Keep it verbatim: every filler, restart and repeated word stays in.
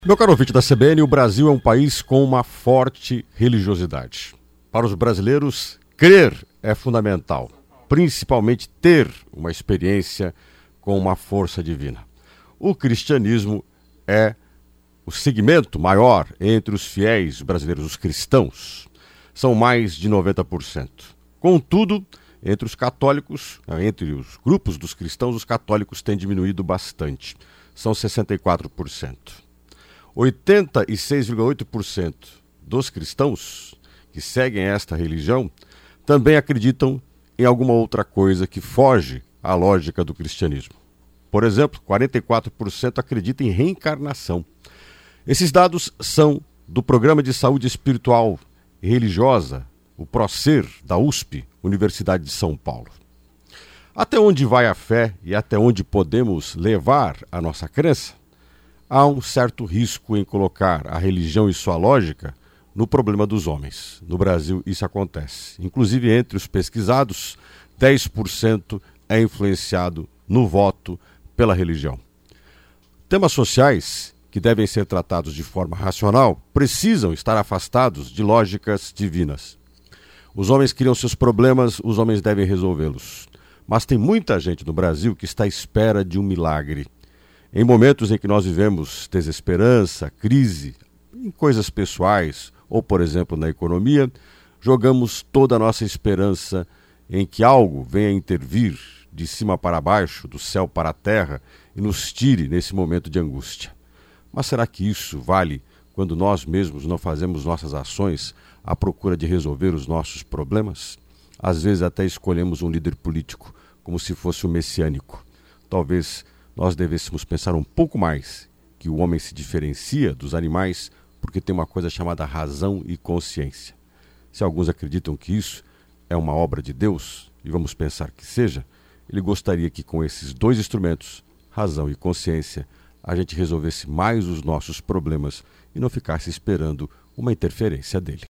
Meu caro ouvinte da C B N, o Brasil é um país com uma forte religiosidade. Para os brasileiros, crer é fundamental, principalmente ter uma experiência com uma força divina. O cristianismo é o segmento maior entre os fiéis brasileiros, os cristãos. São mais de noventa por cento. Contudo, entre os católicos, entre os grupos dos cristãos, os católicos têm diminuído bastante. São sessenta e quatro por cento. oitenta e seis vírgula oito por cento dos cristãos que seguem esta religião também acreditam em alguma outra coisa que foge à lógica do cristianismo. Por exemplo, quarenta e quatro por cento acreditam em reencarnação. Esses dados são do Programa de Saúde Espiritual e Religiosa, o PROSER, da U S P, Universidade de São Paulo. Até onde vai a fé e até onde podemos levar a nossa crença? Há um certo risco em colocar a religião e sua lógica no problema dos homens. No Brasil isso acontece. Inclusive entre os pesquisados, dez por cento é influenciado no voto pela religião. Temas sociais que devem ser tratados de forma racional precisam estar afastados de lógicas divinas. Os homens criam seus problemas, os homens devem resolvê-los. Mas tem muita gente no Brasil que está à espera de um milagre. Em momentos em que nós vivemos desesperança, crise, em coisas pessoais ou, por exemplo, na economia, jogamos toda a nossa esperança em que algo venha intervir de cima para baixo, do céu para a terra e nos tire nesse momento de angústia. Mas será que isso vale quando nós mesmos não fazemos nossas ações à procura de resolver os nossos problemas? Às vezes até escolhemos um líder político como se fosse o messiânico. Talvez nós devêssemos pensar um pouco mais que o homem se diferencia dos animais porque tem uma coisa chamada razão e consciência. Se alguns acreditam que isso é uma obra de Deus, e vamos pensar que seja, ele gostaria que com esses dois instrumentos, razão e consciência, a gente resolvesse mais os nossos problemas e não ficasse esperando uma interferência dele.